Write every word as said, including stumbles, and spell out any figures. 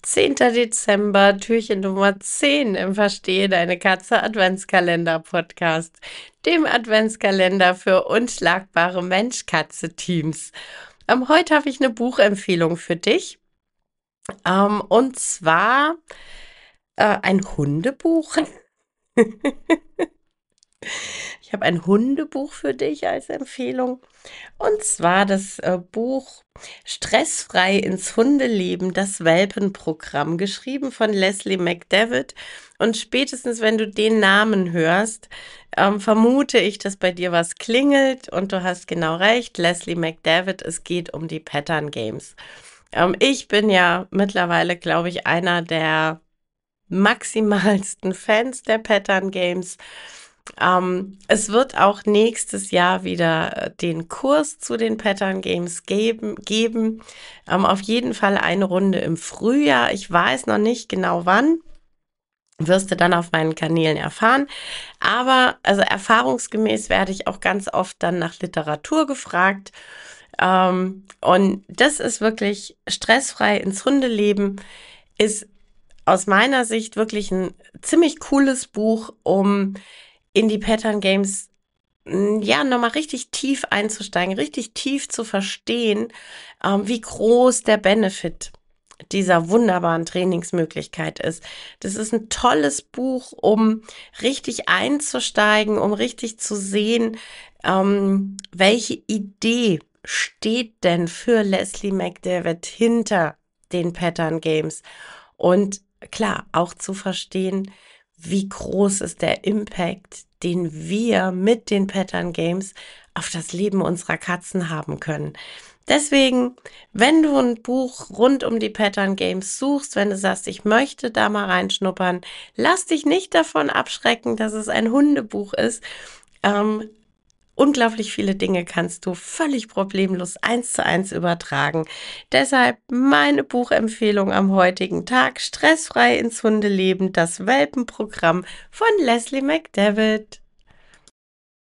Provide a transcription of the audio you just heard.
zehnter Dezember, Türchen Nummer zehn im Verstehe deine Katze Adventskalender-Podcast, dem Adventskalender für unschlagbare Mensch-Katze-Teams. Ähm, heute habe ich eine Buchempfehlung für dich. Ähm, und zwar äh, ein Hundebuch. Ich habe ein Hundebuch für dich als Empfehlung. Und zwar das äh, Buch Stressfrei ins Hundeleben, das Welpenprogramm, geschrieben von Leslie McDevitt. Und spätestens, wenn du den Namen hörst, ähm, vermute ich, dass bei dir was klingelt. Und du hast genau recht, Leslie McDevitt, es geht um die Pattern Games. Ähm, ich bin ja mittlerweile, glaube ich, einer der maximalsten Fans der Pattern Games. Ähm, es wird auch nächstes Jahr wieder äh, den Kurs zu den Pattern Games geben. geben. Ähm, auf jeden Fall eine Runde im Frühjahr. Ich weiß noch nicht genau wann. Wirst du dann auf meinen Kanälen erfahren. Aber also erfahrungsgemäß werde ich auch ganz oft dann nach Literatur gefragt. Ähm, und das ist wirklich stressfrei ins Hundeleben, ist aus meiner Sicht wirklich ein ziemlich cooles Buch, um in die Pattern Games mm, ja nochmal richtig tief einzusteigen, richtig tief zu verstehen, ähm, wie groß der Benefit dieser wunderbaren Trainingsmöglichkeit ist. Das ist ein tolles Buch, um richtig einzusteigen, um richtig zu sehen, ähm, welche Idee steht denn für Leslie McDevitt hinter den Pattern Games. Und klar, auch zu verstehen, wie groß ist der Impact, den wir mit den Pattern Games auf das Leben unserer Katzen haben können. Deswegen, wenn du ein Buch rund um die Pattern Games suchst, wenn du sagst, ich möchte da mal reinschnuppern, lass dich nicht davon abschrecken, dass es ein Hundebuch ist. Ähm, Unglaublich viele Dinge kannst du völlig problemlos eins zu eins übertragen. Deshalb meine Buchempfehlung am heutigen Tag: Stressfrei ins Hundeleben, das Welpenprogramm von Leslie McDevitt.